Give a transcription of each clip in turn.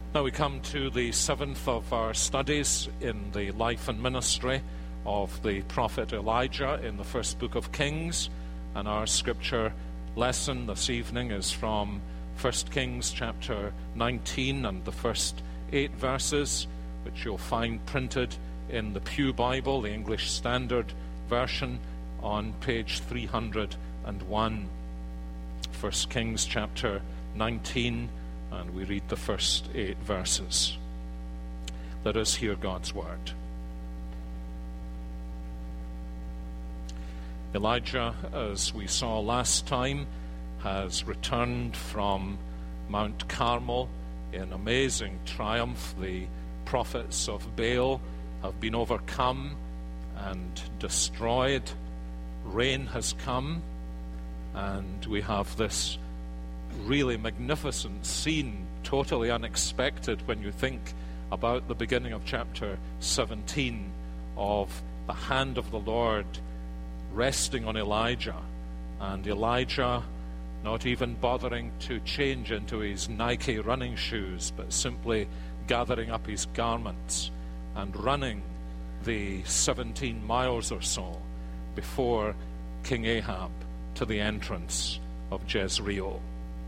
Now we come to the seventh of our studies in the life and ministry of the prophet Elijah in the first book of Kings. And our scripture lesson this evening is from 1 Kings chapter 19 and the first 8 verses, which you'll find printed in the Pew Bible, the English Standard Version, on page 301. 1 Kings chapter 19, and we read the first 8 verses. Let us hear God's word. Elijah, as we saw last time, has returned from Mount Carmel in amazing triumph. The prophets of Baal have been overcome and destroyed. Rain has come, and we have this really magnificent scene, totally unexpected when you think about the beginning of chapter 17, of the hand of the Lord resting on Elijah, and Elijah not even bothering to change into his Nike running shoes, but simply gathering up his garments and running the 17 miles or so before King Ahab to the entrance of Jezreel.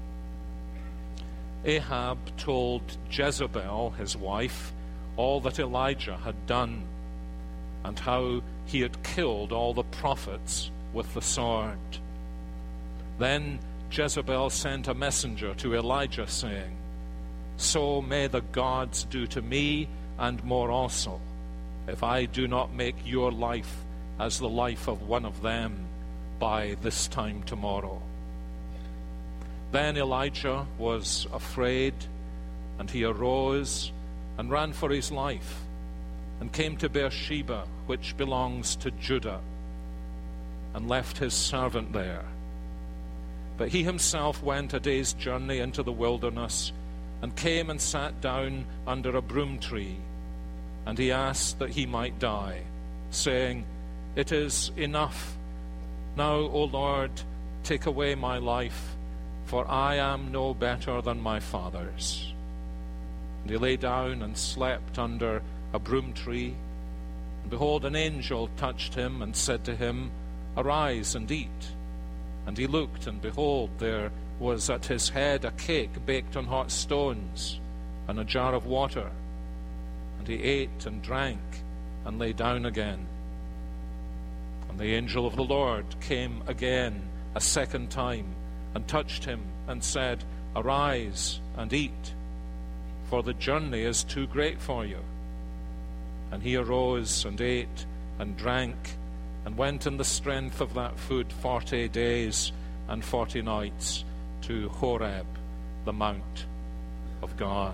Ahab told Jezebel, his wife, all that Elijah had done and how he had killed all the prophets with the sword. Then Jezebel sent a messenger to Elijah, saying, "So may the gods do to me and more also, if I do not make your life as the life of one of them by this time tomorrow." Then Elijah was afraid, and he arose and ran for his life, and came to Beersheba, which belongs to Judah, and left his servant there. But he himself went a day's journey into the wilderness, and came and sat down under a broom tree, and he asked that he might die, saying, "It is enough. Now, O Lord, take away my life, for I am no better than my fathers." And he lay down and slept under a broom tree. And behold, an angel touched him and said to him, "Arise and eat." And he looked, and behold, there was at his head a cake baked on hot stones, and a jar of water. And he ate and drank, and lay down again. And the angel of the Lord came again a second time, and touched him, and said, "Arise and eat, for the journey is too great for you." And he arose and ate and drank, and went in the strength of that food 40 days and 40 nights to Horeb, the mount of God.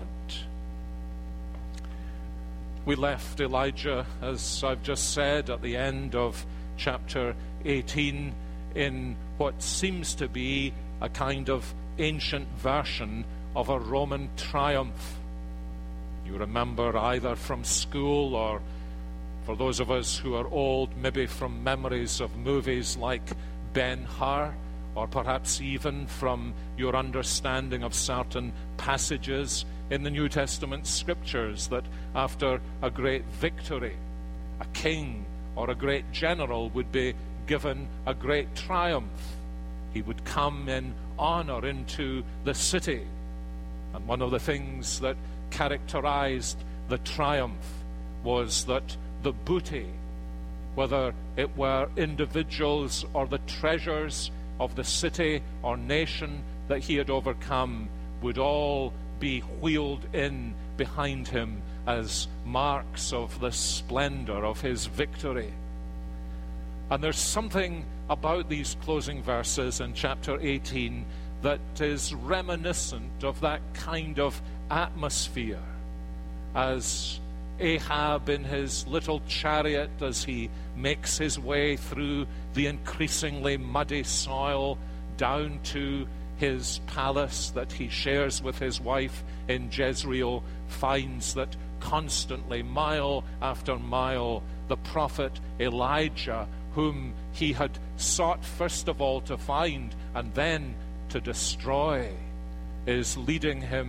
We left Elijah, as I've just said, at the end of chapter 18, in what seems to be a kind of ancient version of a Roman triumph. You remember, either from school, or for those of us who are old, maybe from memories of movies like Ben-Hur, or perhaps even from your understanding of certain passages in the New Testament scriptures, that after a great victory, a king or a great general would be given a great triumph. He would come in honor into the city. And one of the things that characterized the triumph was that the booty, whether it were individuals or the treasures of the city or nation that he had overcome, would all be wheeled in behind him as marks of the splendor of his victory. And there's something about these closing verses in chapter 18 that is reminiscent of that kind of atmosphere, as Ahab in his little chariot, as he makes his way through the increasingly muddy soil down to his palace that he shares with his wife in Jezreel, finds that constantly, mile after mile, the prophet Elijah, whom he had sought first of all to find and then to destroy, is leading him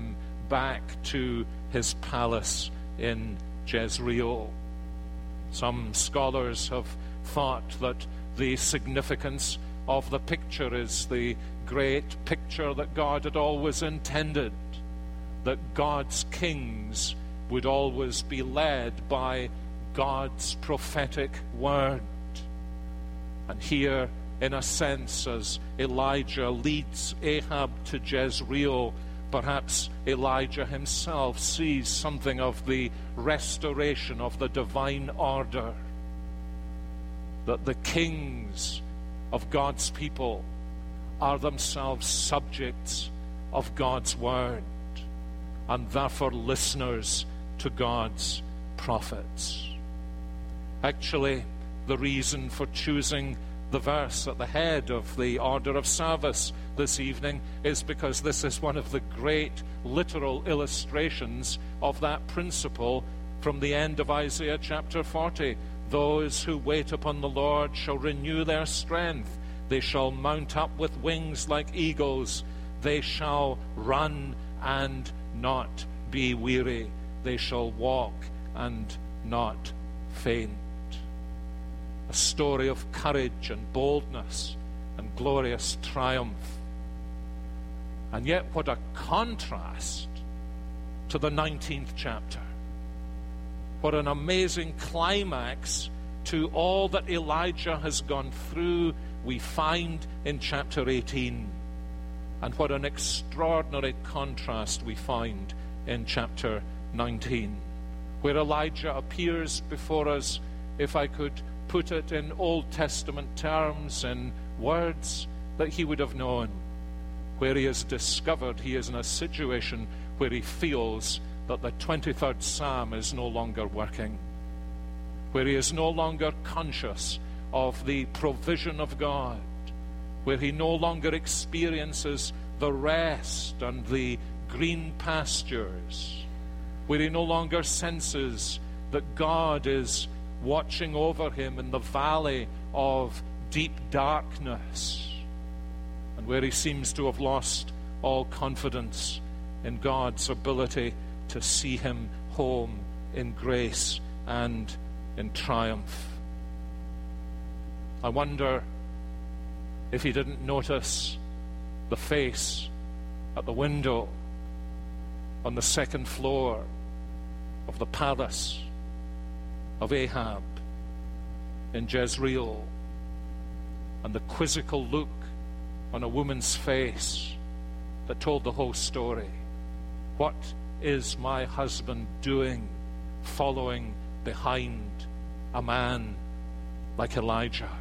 back to his palace in Jezreel. Some scholars have thought that the significance of the picture is the great picture that God had always intended, that God's kings would always be led by God's prophetic word. And here, in a sense, as Elijah leads Ahab to Jezreel, perhaps Elijah himself sees something of the restoration of the divine order, that the kings of God's people are themselves subjects of God's word, and therefore listeners to God's prophets. Actually, the reason for choosing the verse at the head of the order of service this evening is because this is one of the great literal illustrations of that principle from the end of Isaiah chapter 40. Those who wait upon the Lord shall renew their strength. They shall mount up with wings like eagles. They shall run and not be weary. They shall walk and not faint. A story of courage and boldness and glorious triumph. And yet what a contrast to the 19th chapter. What an amazing climax to all that Elijah has gone through we find in chapter 18. And what an extraordinary contrast we find in chapter 19, where Elijah appears before us, if I could put it in Old Testament terms, in words that he would have known, where he has discovered he is in a situation where he feels that the 23rd Psalm is no longer working, where he is no longer conscious of the provision of God, where he no longer experiences the rest and the green pastures, where he no longer senses that God is watching over him in the valley of deep darkness, and where he seems to have lost all confidence in God's ability to see him home in grace and in triumph. I wonder if he didn't notice the face at the window on the second floor of the palace of Ahab in Jezreel, and the quizzical look on a woman's face that told the whole story. What is my husband doing following behind a man like Elijah?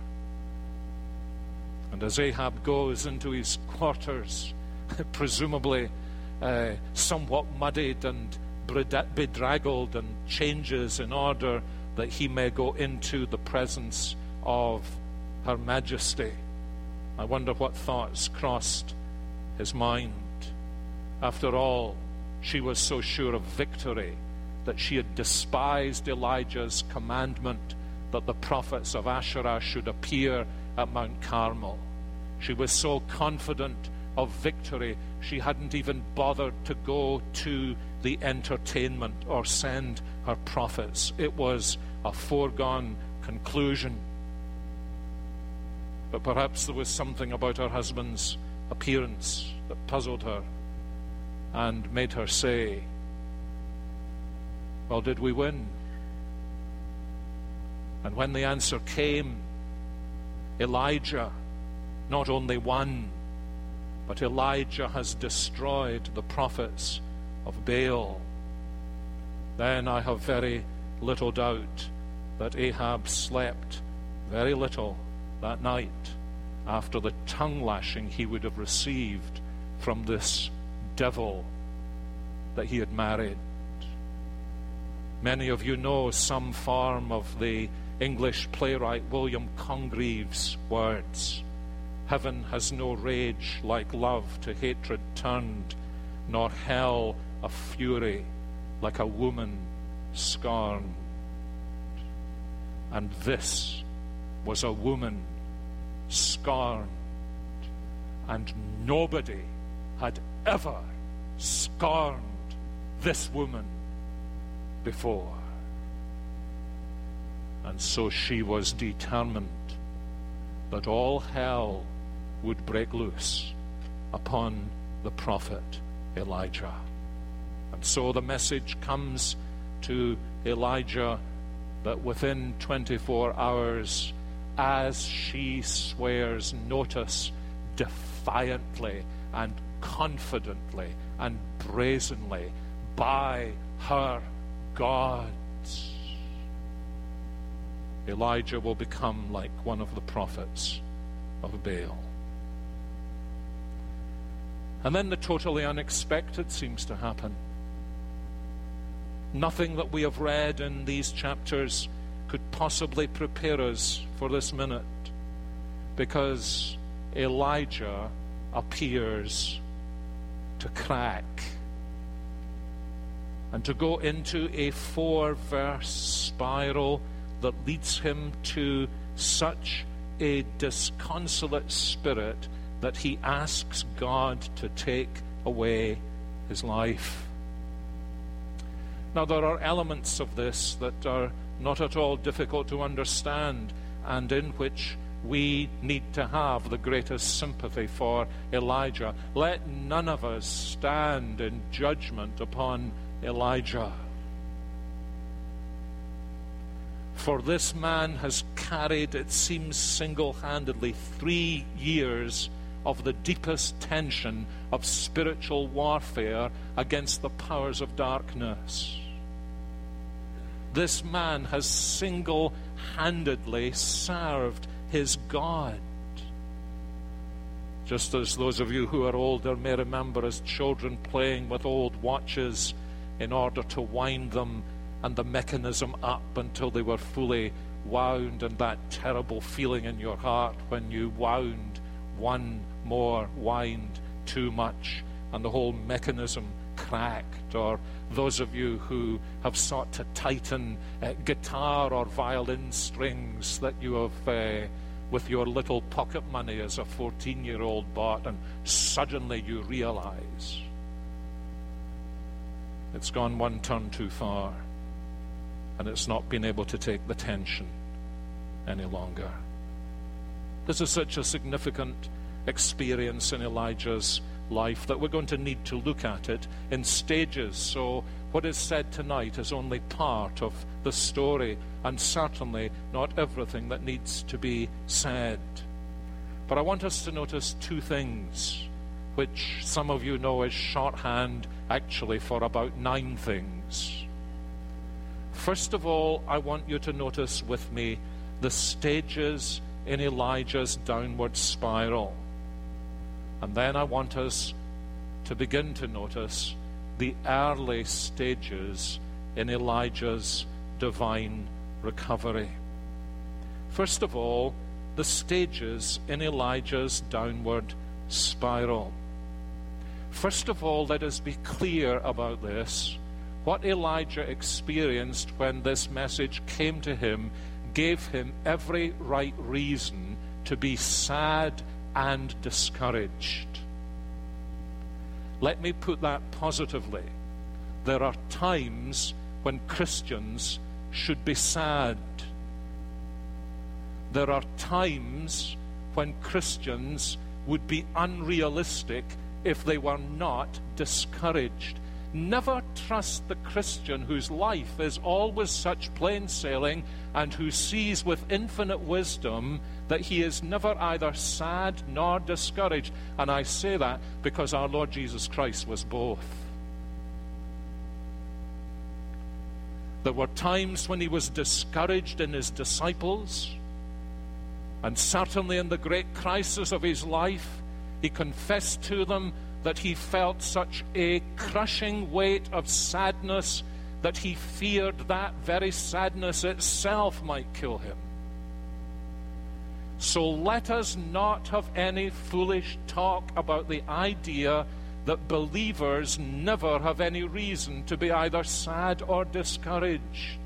And as Ahab goes into his quarters, presumably somewhat muddied and bedraggled, and changes in order that he may go into the presence of Her Majesty, I wonder what thoughts crossed his mind. After all, she was so sure of victory that she had despised Elijah's commandment that the prophets of Asherah should appear at Mount Carmel. She was so confident of victory, she hadn't even bothered to go to the entertainment or send her prophets. It was a foregone conclusion. But perhaps there was something about her husband's appearance that puzzled her and made her say, well, did we win? And when the answer came, Elijah not only won, but Elijah has destroyed the prophets of Baal, then I have very little doubt that Ahab slept very little that night after the tongue lashing he would have received from this devil that he had married. Many of you know some form of the English playwright William Congreve's words. Heaven has no rage like love to hatred turned, nor hell a fury like a woman scorned. And this was a woman scorned, and nobody had ever scorned this woman before. And so she was determined that all hell would break loose upon the prophet Elijah. And so the message comes to Elijah that within 24 hours, as she swears, notice, defiantly and confidently and brazenly, by her gods, Elijah will become like one of the prophets of Baal. And then the totally unexpected seems to happen. Nothing that we have read in these chapters could possibly prepare us for this minute, because Elijah appears to crack and to go into a 4-verse spiral that leads him to such a disconsolate spirit that he asks God to take away his life. Now, there are elements of this that are not at all difficult to understand, and in which we need to have the greatest sympathy for Elijah. Let none of us stand in judgment upon Elijah. For this man has carried, it seems single-handedly, 3 years of the deepest tension of spiritual warfare against the powers of darkness. This man has single-handedly served his God. Just as those of you who are older may remember as children playing with old watches in order to wind them and the mechanism up until they were fully wound, and that terrible feeling in your heart when you wound one more wind too much and the whole mechanism cracked. Or those of you who have sought to tighten guitar or violin strings that you have with your little pocket money as a 14-year-old bought, and suddenly you realize it's gone one turn too far and it's not been able to take the tension any longer. This is such a significant experience in Elijah's life that we're going to need to look at it in stages. So what is said tonight is only part of the story, and certainly not everything that needs to be said. But I want us to notice 2 things, which some of you know is shorthand actually for about 9 things. First of all, I want you to notice with me the stages in Elijah's downward spiral. And then I want us to begin to notice the early stages in Elijah's divine recovery. First of all, the stages in Elijah's downward spiral. First of all, let us be clear about this. What Elijah experienced when this message came to him gave him every right reason to be sad and discouraged. Let me put that positively. There are times when Christians should be sad. There are times when Christians would be unrealistic if they were not discouraged. Never trust the Christian whose life is always such plain sailing and who sees with infinite wisdom that he is never either sad nor discouraged. And I say that because our Lord Jesus Christ was both. There were times when he was discouraged in his disciples, and certainly in the great crisis of his life, he confessed to them that he felt such a crushing weight of sadness that he feared that very sadness itself might kill him. So let us not have any foolish talk about the idea that believers never have any reason to be either sad or discouraged.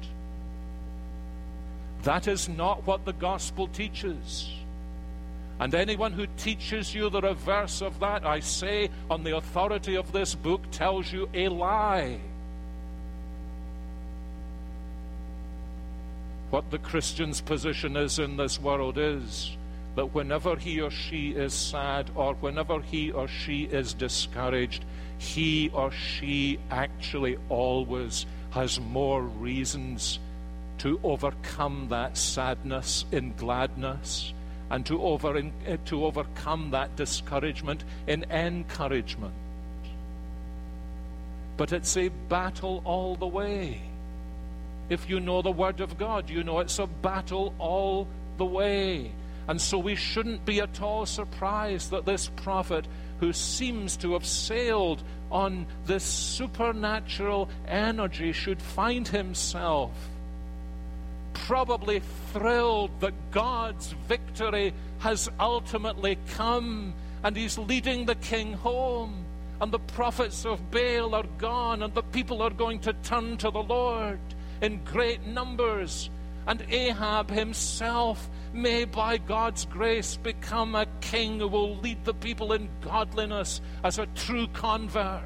That is not what the gospel teaches. And anyone who teaches you the reverse of that, I say on the authority of this book, tells you a lie. What the Christian's position is in this world is that whenever he or she is sad, or whenever he or she is discouraged, he or she actually always has more reasons to overcome that sadness in gladness, and to overcome that discouragement in encouragement. But it's a battle all the way. If you know the Word of God, you know it's a battle all the way. And so we shouldn't be at all surprised that this prophet, who seems to have sailed on this supernatural energy, should find himself probably thrilled that God's victory has ultimately come, and he's leading the king home, and the prophets of Baal are gone, and the people are going to turn to the Lord in great numbers, and Ahab himself may, by God's grace, become a king who will lead the people in godliness as a true convert.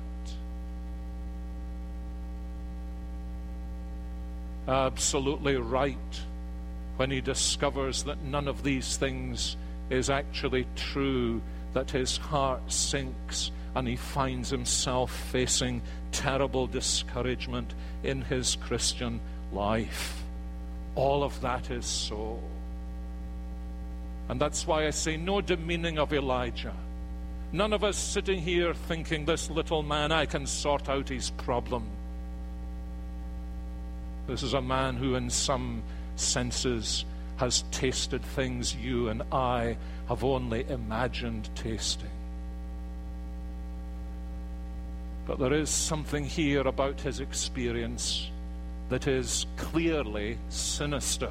Absolutely right when he discovers that none of these things is actually true, that his heart sinks and he finds himself facing terrible discouragement in his Christian life. All of that is so. And that's why I say no demeaning of Elijah. None of us sitting here thinking, this little man, I can sort out his problem. This is a man who in some senses has tasted things you and I have only imagined tasting. But there is something here about his experience that is clearly sinister.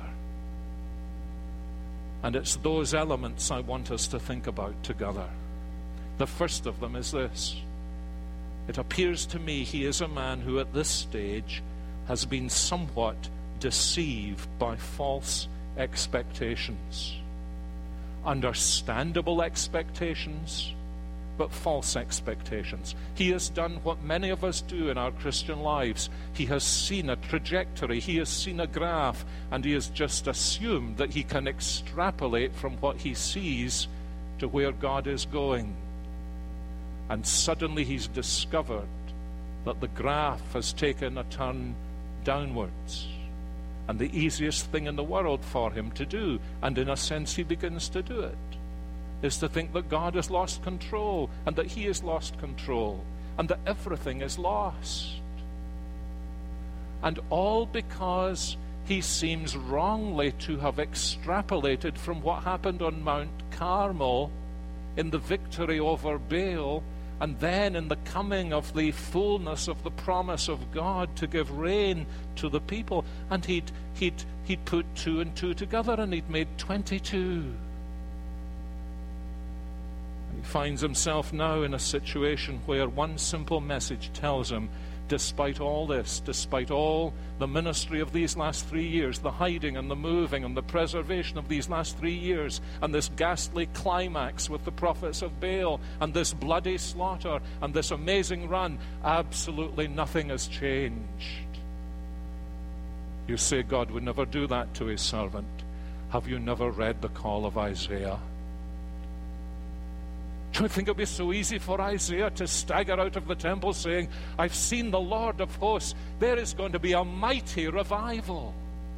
And it's those elements I want us to think about together. The first of them is this. It appears to me he is a man who at this stage has been somewhat deceived by false expectations. Understandable expectations, but false expectations. He has done what many of us do in our Christian lives. He has seen a trajectory, he has seen a graph, and he has just assumed that he can extrapolate from what he sees to where God is going. And suddenly he's discovered that the graph has taken a turn downwards. And the easiest thing in the world for him to do, and in a sense he begins to do it, is to think that God has lost control, and that he has lost control, and that everything is lost. And all because he seems wrongly to have extrapolated from what happened on Mount Carmel in the victory over Baal, and then in the coming of the fullness of the promise of God to give rain to the people. And he'd put 2 and 2 together, and he'd made 22. He finds himself now in a situation where one simple message tells him, despite all this, despite all the ministry of these last 3 years, the hiding and the moving and the preservation of these last 3 years, and this ghastly climax with the prophets of Baal, and this bloody slaughter, and this amazing run, absolutely nothing has changed. You say God would never do that to his servant. Have you never read the call of Isaiah? Do you think it would be so easy for Isaiah to stagger out of the temple saying, I've seen the Lord of hosts, there is going to be a mighty revival?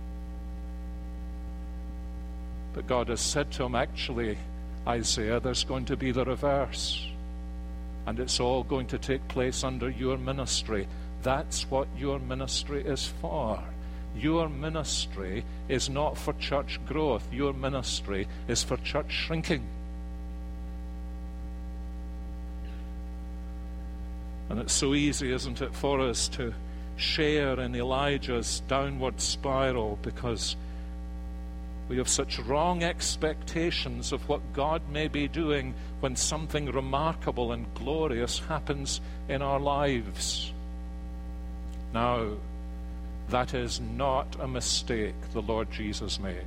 But God has said to him, actually, Isaiah, there's going to be the reverse. And it's all going to take place under your ministry. That's what your ministry is for. Your ministry is not for church growth. Your ministry is for church shrinking. And it's so easy, isn't it, for us to share in Elijah's downward spiral because we have such wrong expectations of what God may be doing when something remarkable and glorious happens in our lives. Now, that is not a mistake the Lord Jesus made.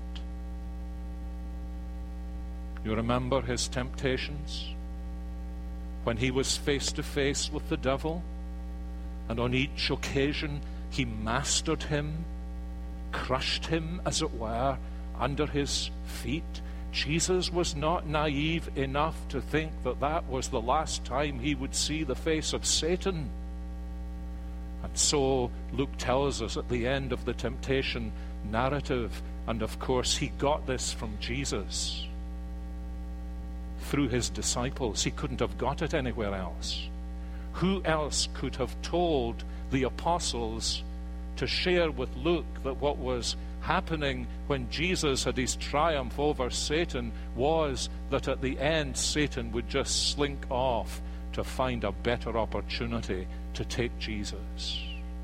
You remember his temptations? When he was face to face with the devil, and on each occasion he mastered him, crushed him, as it were, under his feet. Jesus was not naive enough to think that that was the last time he would see the face of Satan. And so Luke tells us at the end of the temptation narrative, and of course he got this from Jesus through his disciples. He couldn't have got it anywhere else. Who else could have told the apostles to share with Luke that what was happening when Jesus had his triumph over Satan was that at the end Satan would just slink off to find a better opportunity to take Jesus?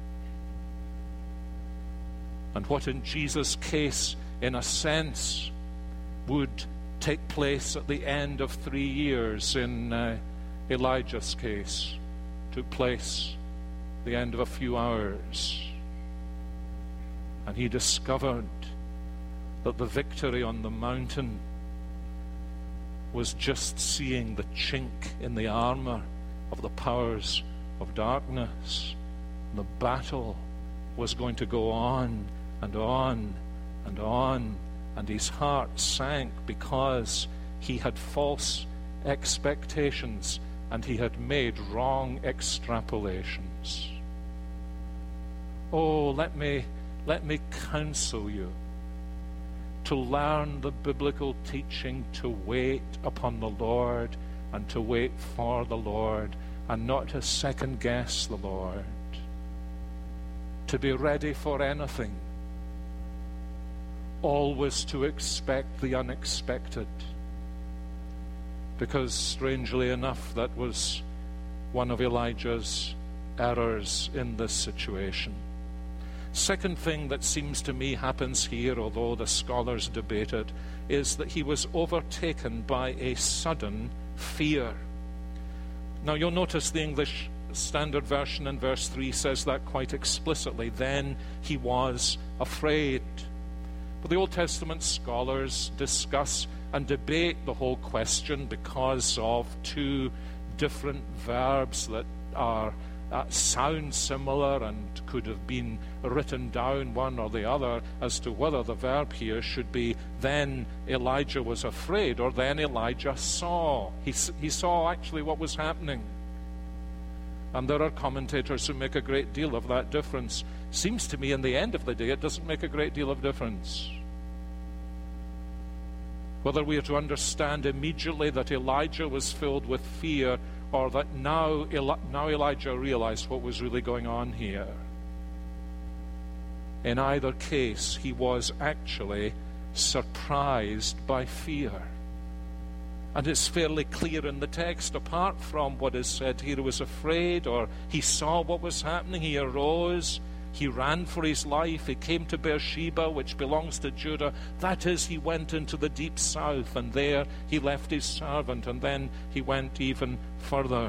And what in Jesus' case, in a sense, would take place at the end of 3 years, in Elijah's case, took place at the end of a few hours. And he discovered that the victory on the mountain was just seeing the chink in the armor of the powers of darkness. The battle was going to go on and on and on, and his heart sank because he had false expectations and he had made wrong extrapolations. Oh, let me counsel you to learn the biblical teaching to wait upon the Lord and to wait for the Lord and not to second guess the Lord. To be ready for anything. Always to expect the unexpected. Because strangely enough, that was one of Elijah's errors in this situation. Second thing that seems to me happens here, although the scholars debate it, is that he was overtaken by a sudden fear. Now you'll notice the English Standard Version in verse 3 says that quite explicitly. Then he was afraid. But the Old Testament scholars discuss and debate the whole question because of two different verbs that are sound similar and could have been written down one or the other as to whether the verb here should be then Elijah was afraid or then Elijah saw. He saw actually what was happening. And there are commentators who make a great deal of that difference. Seems to me in the end of the day it doesn't make a great deal of difference. Whether we are to understand immediately that Elijah was filled with fear or that now Elijah realized what was really going on here. In either case, he was actually surprised by fear. And it's fairly clear in the text, apart from what is said here, he was afraid or he saw what was happening, he arose, he ran for his life, he came to Beersheba, which belongs to Judah. That is, he went into the deep south, and there he left his servant, and then he went even further.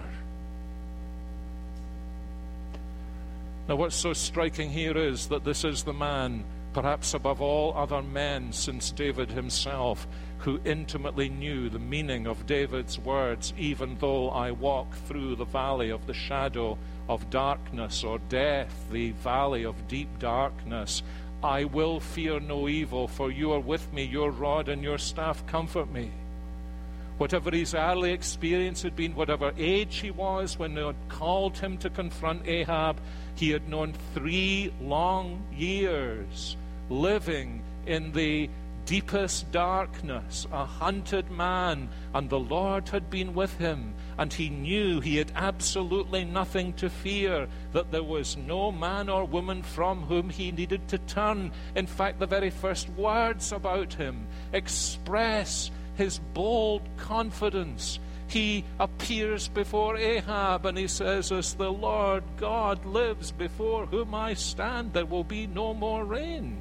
Now what's so striking here is that this is the man, perhaps above all other men since David himself, who intimately knew the meaning of David's words, even though I walk through the valley of the shadow of darkness or death, the valley of deep darkness, I will fear no evil, for you are with me, your rod and your staff comfort me. Whatever his early experience had been, whatever age he was when they had called him to confront Ahab, he had known 3 long years living in the deepest darkness, a hunted man, and the Lord had been with him, and he knew he had absolutely nothing to fear, that there was no man or woman from whom he needed to turn. In fact, the very first words about him express his bold confidence. He appears before Ahab and he says, as the Lord God lives before whom I stand, there will be no more rain.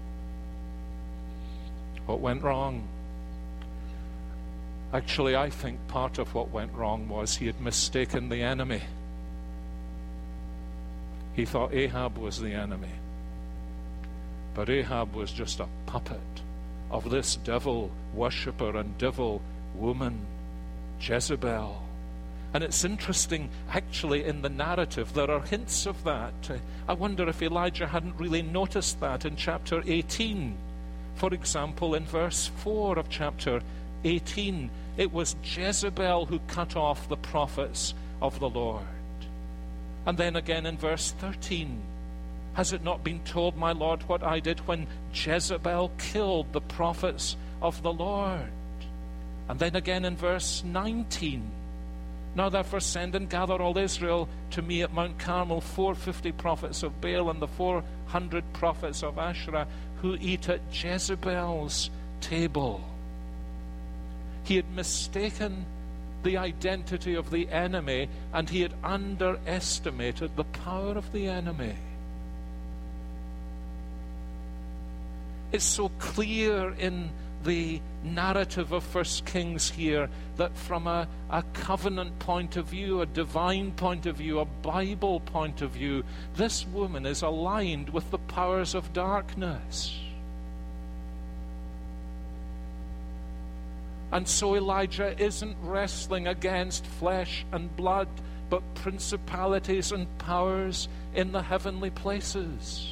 What went wrong? Actually, I think part of what went wrong was he had mistaken the enemy. He thought Ahab was the enemy. But Ahab was just a puppet of this devil worshipper and devil woman, Jezebel. And it's interesting, actually, in the narrative, there are hints of that. I wonder if Elijah hadn't really noticed that in chapter 18. For example, in verse 4 of chapter 18, it was Jezebel who cut off the prophets of the Lord. And then again in verse 13, has it not been told, my Lord, what I did when Jezebel killed the prophets of the Lord? And then again in verse 19, now therefore send and gather all Israel to me at Mount Carmel, 450 prophets of Baal and the 400 prophets of Asherah who eat at Jezebel's table. He had mistaken the identity of the enemy, and he had underestimated the power of the enemy. It's so clear in the narrative of 1 Kings here that from a covenant point of view, a divine point of view, a Bible point of view, this woman is aligned with the powers of darkness. And so Elijah isn't wrestling against flesh and blood, but principalities and powers in the heavenly places.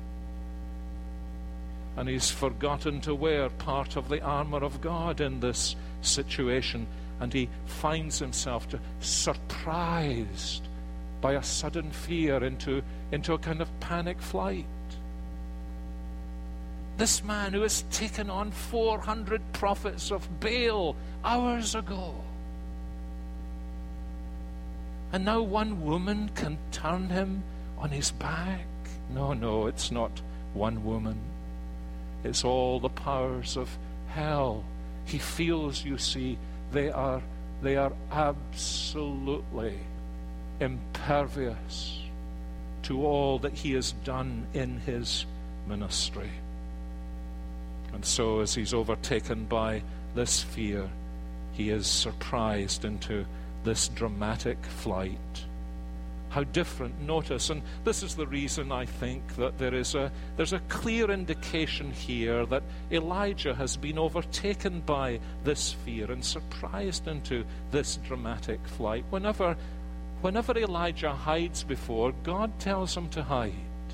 And he's forgotten to wear part of the armor of God in this situation. And he finds himself surprised by a sudden fear into a kind of panic flight. This man who has taken on 400 prophets of Baal hours ago. And now one woman can turn him on his back. No, it's not one woman. It's all the powers of hell. He feels, you see, they are absolutely impervious to all that he has done in his ministry. And so as he's overtaken by this fear, he is surprised into this dramatic flight. How different, notice, and this is the reason I think that there's a clear indication here that Elijah has been overtaken by this fear and surprised into this dramatic flight. Whenever Elijah hides before, God tells him to hide.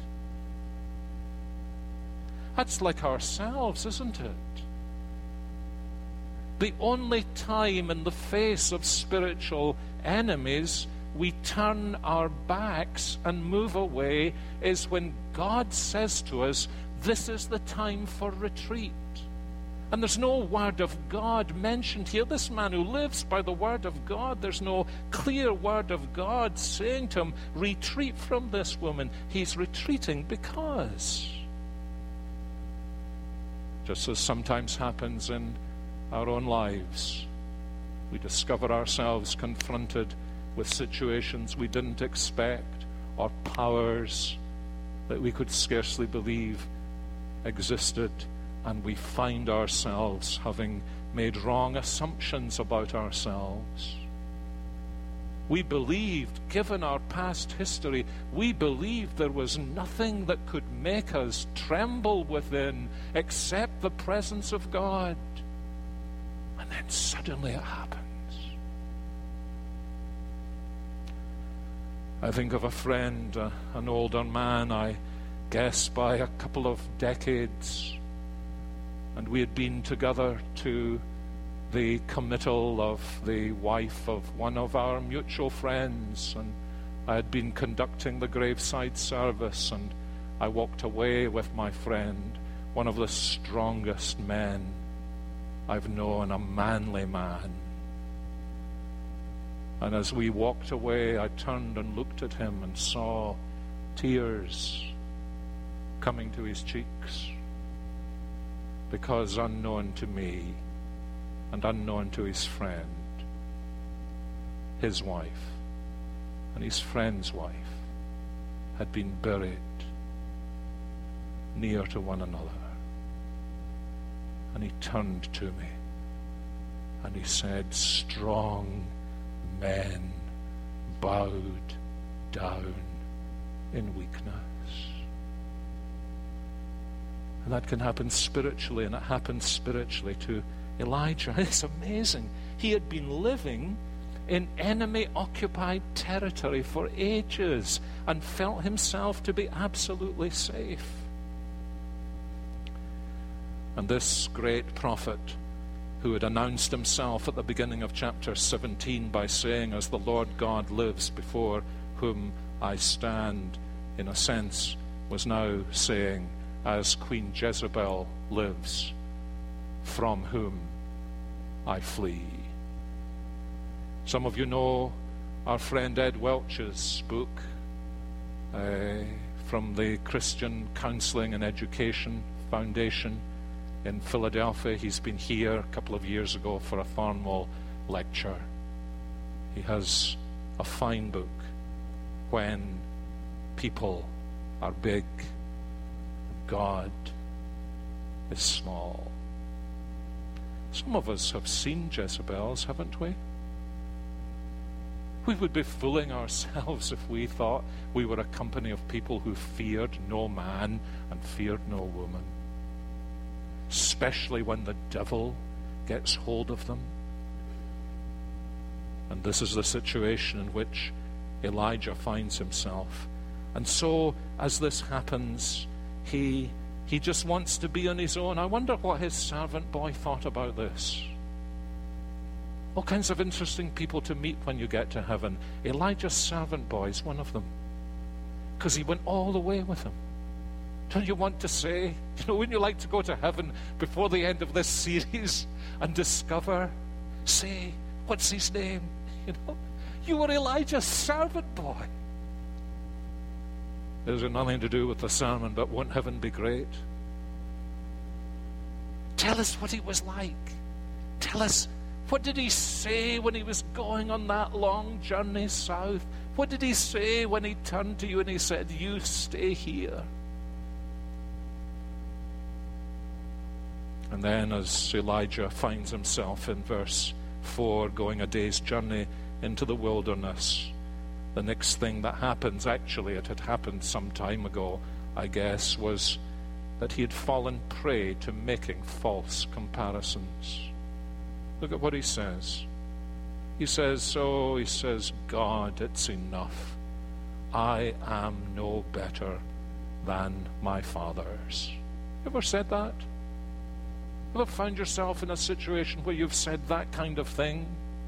That's like ourselves, isn't it? The only time in the face of spiritual enemies we turn our backs and move away is when God says to us, this is the time for retreat. And there's no word of God mentioned here. This man who lives by the word of God, there's no clear word of God saying to him, retreat from this woman. He's retreating because, just as sometimes happens in our own lives, we discover ourselves confronted with situations we didn't expect, or powers that we could scarcely believe existed, and we find ourselves having made wrong assumptions about ourselves. We believed, given our past history, we believed there was nothing that could make us tremble within except the presence of God. And then suddenly it happens. I think of a friend, an older man, I guess by a couple of decades, and we had been together to the committal of the wife of one of our mutual friends, and I had been conducting the graveside service, and I walked away with my friend, one of the strongest men I've known, a manly man. And as we walked away, I turned and looked at him and saw tears coming to his cheeks, because unknown to me and unknown to his friend, his wife and his friend's wife had been buried near to one another. And he turned to me and he said, strong men bowed down in weakness. And that can happen spiritually, and it happened spiritually to Elijah. It's amazing. He had been living in enemy-occupied territory for ages and felt himself to be absolutely safe. And this great prophet, who had announced himself at the beginning of chapter 17 by saying, "As the Lord God lives before whom I stand," in a sense, was now saying, "As Queen Jezebel lives, from whom I flee." Some of you know our friend Ed Welch's book from the Christian Counseling and Education Foundation in Philadelphia. He's been here a couple of years ago for a Farnwell lecture. He has a fine book, When People Are Big, God is Small. Some of us have seen Jezebels, haven't we? We would be fooling ourselves if we thought we were a company of people who feared no man and feared no woman, especially when the devil gets hold of them. And this is the situation in which Elijah finds himself. And so, as this happens, he just wants to be on his own. I wonder what his servant boy thought about this. All kinds of interesting people to meet when you get to heaven. Elijah's servant boy is one of them, because he went all the way with him. Don't you want to say, wouldn't you like to go to heaven before the end of this series and discover, say, what's his name? You were Elijah's servant boy. There's nothing to do with the sermon, but won't heaven be great? Tell us what he was like. Tell us, what did he say when he was going on that long journey south? What did he say when he turned to you and he said, "You stay here"? And then as Elijah finds himself in verse 4 going a day's journey into the wilderness, the next thing that happens, actually it had happened some time ago, I guess, was that he had fallen prey to making false comparisons. Look at what he says. He says, "God, it's enough. I am no better than my fathers." You ever said that? Ever found yourself in a situation where you've said that kind of thing?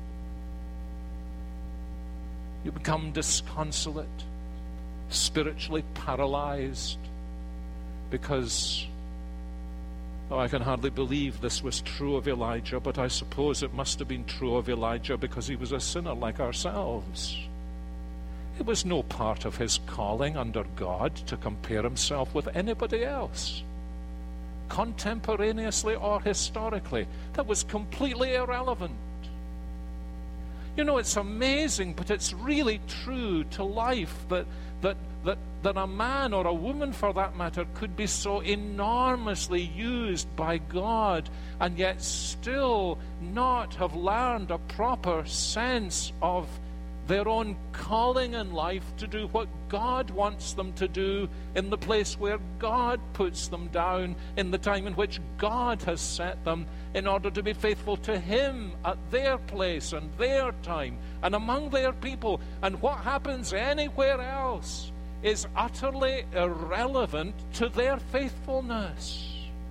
You become disconsolate, spiritually paralyzed, because I can hardly believe this was true of Elijah, but I suppose it must have been true of Elijah because he was a sinner like ourselves. It was no part of his calling under God to compare himself with anybody else, contemporaneously or historically. That was completely irrelevant. It's amazing, but it's really true to life that a man or a woman, for that matter, could be so enormously used by God and yet still not have learned a proper sense of their own calling in life to do what God wants them to do in the place where God puts them down, in the time in which God has set them, in order to be faithful to Him at their place and their time and among their people. And what happens anywhere else is utterly irrelevant to their faithfulness.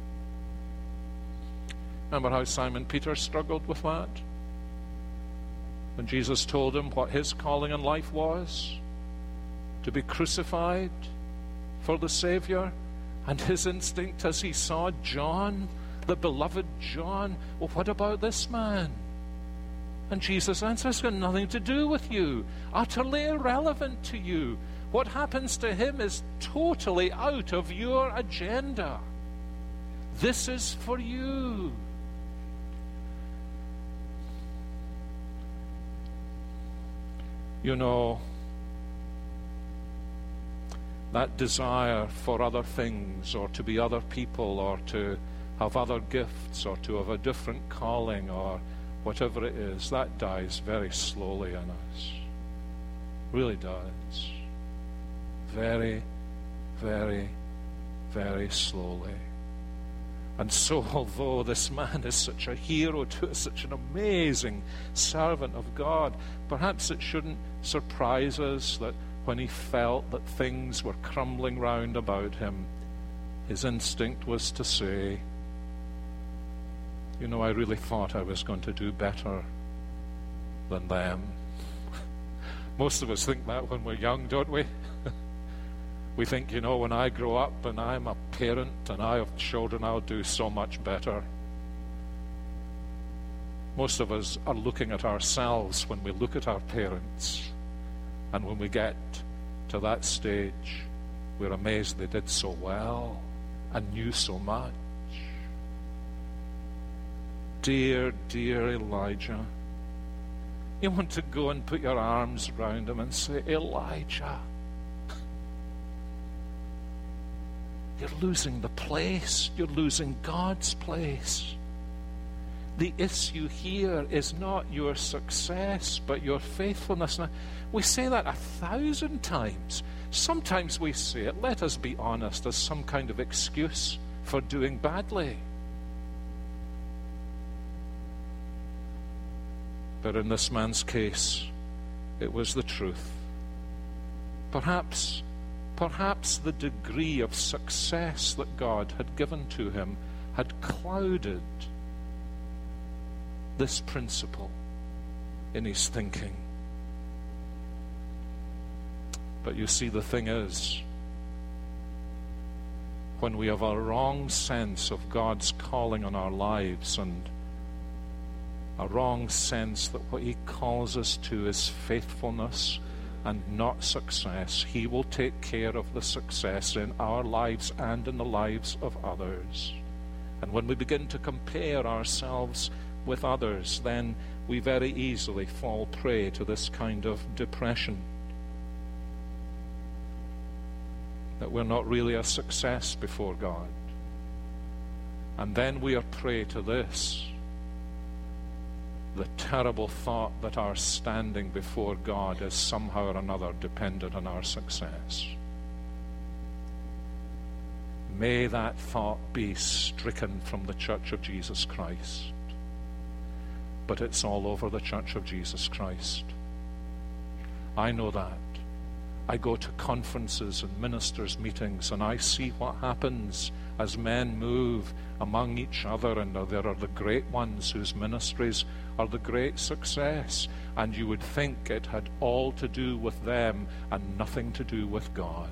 Remember how Simon Peter struggled with that? When Jesus told him what his calling in life was, to be crucified for the Savior, and his instinct as he saw John, the beloved John, well, what about this man? And Jesus answers, it's got nothing to do with you, utterly irrelevant to you. What happens to him is totally out of your agenda. This is for you. That desire for other things, or to be other people, or to have other gifts, or to have a different calling, or whatever it is, that dies very slowly in us. Really does. Very, very, very slowly. And so, although this man is such a hero to us, such an amazing servant of God, perhaps it shouldn't surprise us that when he felt that things were crumbling round about him, his instinct was to say, you know, I really thought I was going to do better than them. Most of us think that when we're young, don't we? We think, you know, when I grow up and I'm a parent and I have children, I'll do so much better. Most of us are looking at ourselves when we look at our parents. And when we get to that stage, we're amazed they did so well and knew so much. Dear, dear Elijah, you want to go and put your arms around him and say, Elijah, you're losing the place. You're losing God's place. The issue here is not your success, but your faithfulness. Now, we say that 1,000 times. Sometimes we say it, let us be honest, as some kind of excuse for doing badly. But in this man's case, it was the truth. Perhaps the degree of success that God had given to him had clouded this principle in his thinking. But you see, the thing is, when we have a wrong sense of God's calling on our lives and a wrong sense that what he calls us to is faithfulness and not success, he will take care of the success in our lives and in the lives of others. And when we begin to compare ourselves with others, then we very easily fall prey to this kind of depression, that we're not really a success before God. And then we are prey to this, the terrible thought that our standing before God is somehow or another dependent on our success. May that thought be stricken from the Church of Jesus Christ. But it's all over the Church of Jesus Christ. I know that. I go to conferences and ministers' meetings, and I see what happens as men move among each other, and there are the great ones whose ministries are the great success, and you would think it had all to do with them and nothing to do with God.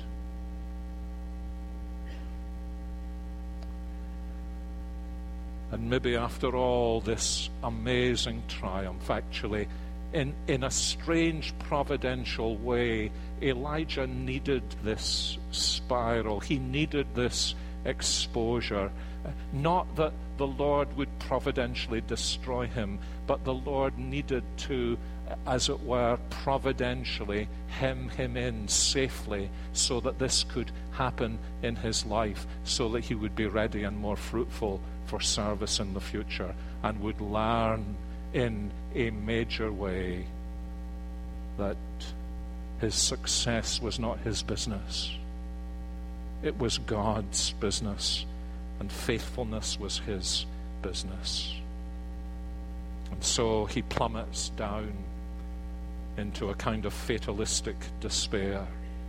And maybe after all this amazing triumph, actually, in a strange providential way, Elijah needed this spiral. He needed this exposure. Not that the Lord would providentially destroy him, but the Lord needed to, as it were, providentially hem him in safely so that this could happen in his life, so that he would be ready and more fruitful for service in the future and would learn in a major way that his success was not his business. It was God's business, and faithfulness was his business. And so he plummets down into a kind of fatalistic despair.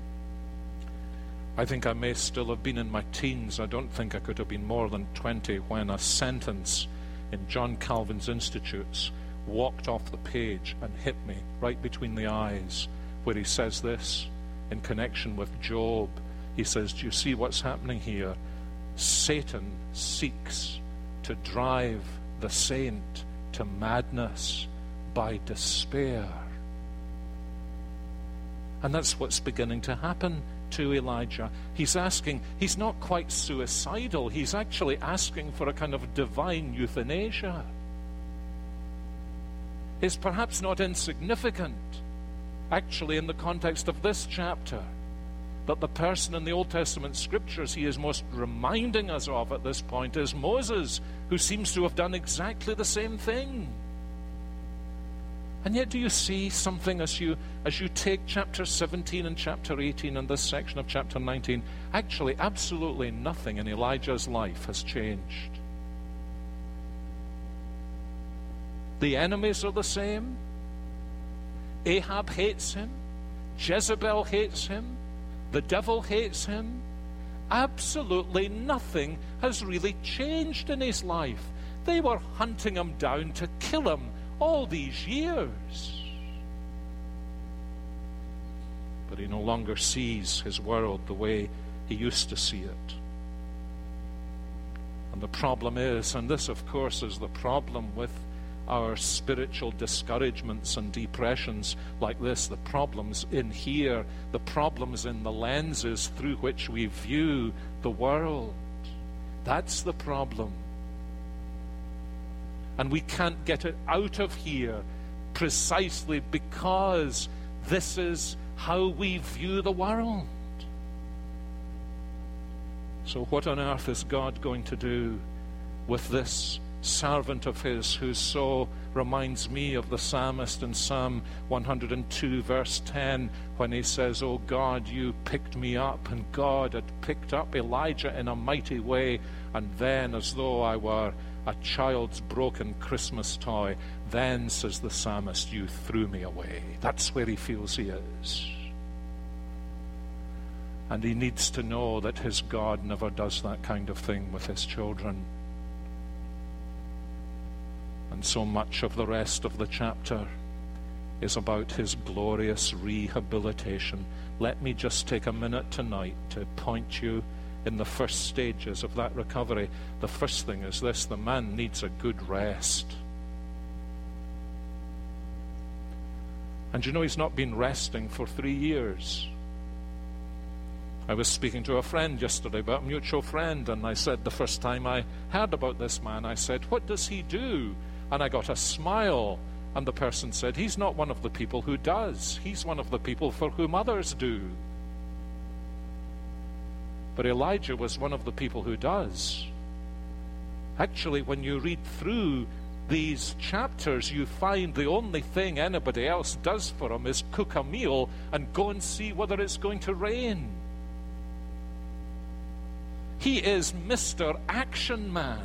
I think I may still have been in my teens. I don't think I could have been more than 20 when a sentence in John Calvin's Institutes walked off the page and hit me right between the eyes, where he says this in connection with Job. He says, do you see what's happening here? Satan seeks to drive the saint to madness by despair. And that's what's beginning to happen to Elijah. He's not quite suicidal, he's actually asking for a kind of divine euthanasia. It's perhaps not insignificant, actually, in the context of this chapter, that the person in the Old Testament scriptures he is most reminding us of at this point is Moses, who seems to have done exactly the same thing. And yet do you see something as you take chapter 17 and chapter 18 and this section of chapter 19? Actually, absolutely nothing in Elijah's life has changed. The enemies are the same. Ahab hates him. Jezebel hates him. The devil hates him. Absolutely nothing has really changed in his life. They were hunting him down to kill him all these years. But he no longer sees his world the way he used to see it. And the problem is, and this of course is the problem with our spiritual discouragements and depressions like this, the problems in here, the problems in the lenses through which we view the world. That's the problem. And we can't get it out of here precisely because this is how we view the world. So what on earth is God going to do with this servant of his who so reminds me of the psalmist in Psalm 102 verse 10 when he says, "Oh God, you picked me up," and God had picked up Elijah in a mighty way, and then as though I were a child's broken Christmas toy, then, says the psalmist, you threw me away. That's where he feels he is. And he needs to know that his God never does that kind of thing with his children. And so much of the rest of the chapter is about his glorious rehabilitation. Let me just take a minute tonight to point you in the first stages of that recovery. The first thing is this: the man needs a good rest. And you know, he's not been resting for 3 years. I was speaking to a friend yesterday, about a mutual friend, and I said, the first time I heard about this man, I said, "What does he do?" And I got a smile, and the person said, "He's not one of the people who does. He's one of the people for whom others do." But Elijah was one of the people who does. Actually, when you read through these chapters, you find the only thing anybody else does for him is cook a meal and go and see whether it's going to rain. He is Mr. Action Man.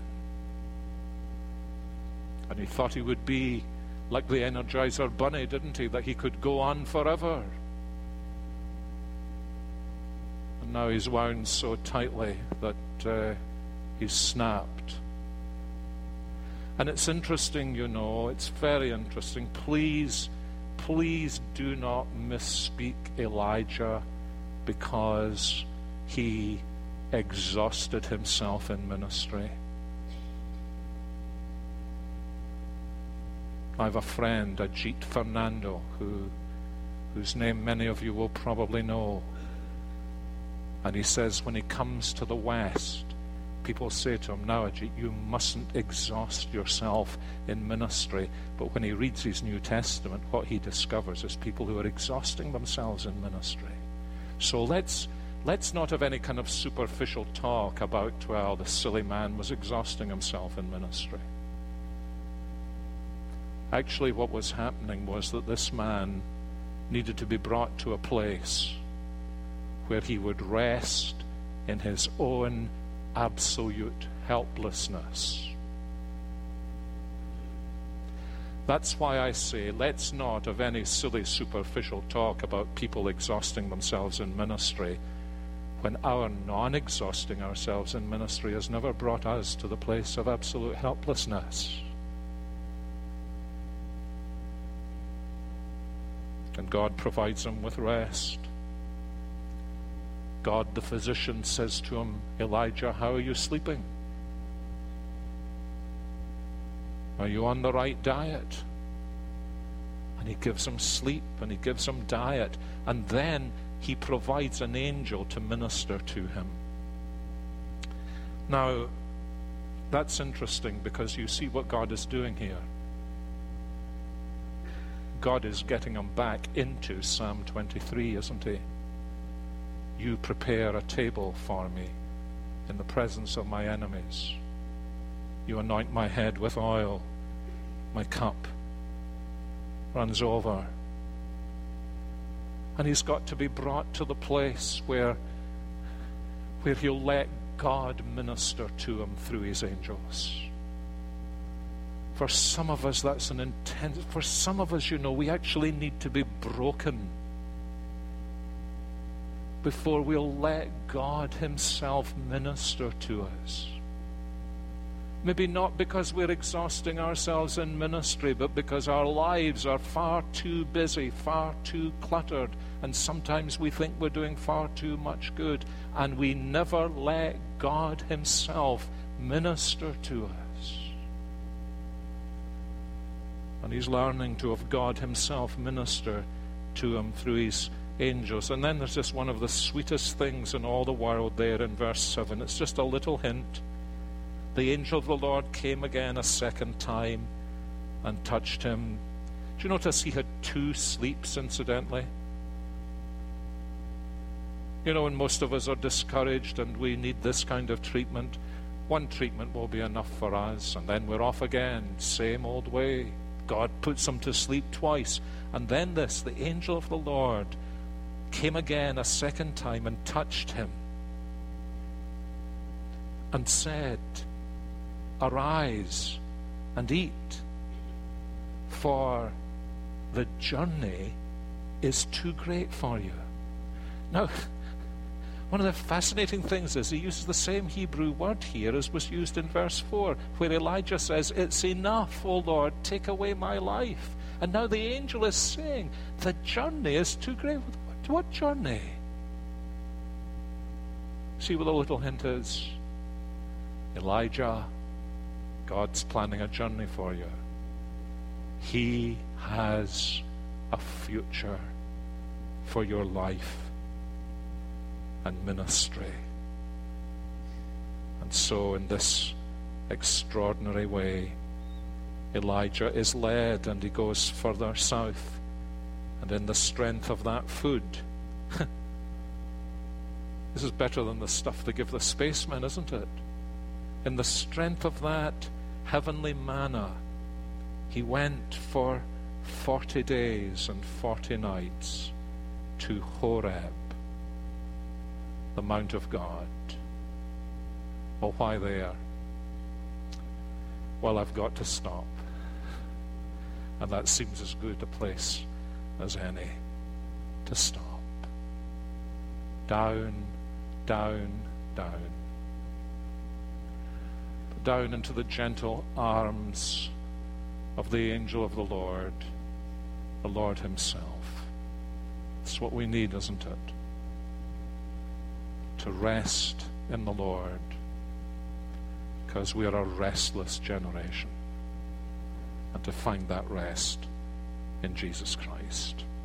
And he thought he would be like the Energizer Bunny, didn't he? That he could go on forever. And now he's wound so tightly that he's snapped. And it's interesting, you know, it's very interesting. Please do not misspeak Elijah because he exhausted himself in ministry. I have a friend, Ajit Fernando, whose name many of you will probably know. And he says when he comes to the West, people say to him, "Now, Ajit, you mustn't exhaust yourself in ministry." But when he reads his New Testament, what he discovers is people who are exhausting themselves in ministry. So let's not have any kind of superficial talk about, well, the silly man was exhausting himself in ministry. Actually, what was happening was that this man needed to be brought to a place where he would rest in his own absolute helplessness. That's why I say, let's not have any silly superficial talk about people exhausting themselves in ministry when our non-exhausting ourselves in ministry has never brought us to the place of absolute helplessness. And God provides him with rest. God the physician says to him, "Elijah, how are you sleeping? Are you on the right diet?" And he gives him sleep and he gives him diet, and then he provides an angel to minister to him. Now, that's interesting because you see what God is doing here. God is getting him back into Psalm 23, isn't he? You prepare a table for me in the presence of my enemies. You anoint my head with oil, my cup runs over. And he's got to be brought to the place where he'll let God minister to him through his angels. For some of us, that's an intense... For some of us, we actually need to be broken before we'll let God himself minister to us. Maybe not because we're exhausting ourselves in ministry, but because our lives are far too busy, far too cluttered, and sometimes we think we're doing far too much good, and we never let God himself minister to us. And he's learning to have God himself minister to him through his angels. And then there's just one of the sweetest things in all the world there in verse 7. It's just a little hint. The angel of the Lord came again a second time and touched him. Do you notice he had 2 sleeps, incidentally? When most of us are discouraged and we need this kind of treatment, one treatment will be enough for us, and then we're off again, same old way. God puts him to sleep twice. And then the angel of the Lord came again a second time and touched him and said, "Arise and eat, for the journey is too great for you." Now, one of the fascinating things is he uses the same Hebrew word here as was used in verse 4, where Elijah says, "It's enough, O Lord, take away my life." And now the angel is saying, the journey is too great. What journey? See what the little hint is? Elijah, God's planning a journey for you. He has a future for your life and ministry. And so in this extraordinary way, Elijah is led and he goes further south. And in the strength of that food, this is better than the stuff they give the spacemen, isn't it? In the strength of that heavenly manna, he went for 40 days and 40 nights to Horeb, the Mount of God. Well, why there? Well, I've got to stop. And that seems as good a place as any to stop. Down, down, down. Down into the gentle arms of the angel of the Lord himself. It's what we need, isn't it? To rest in the Lord, because we are a restless generation, and to find that rest in Jesus Christ.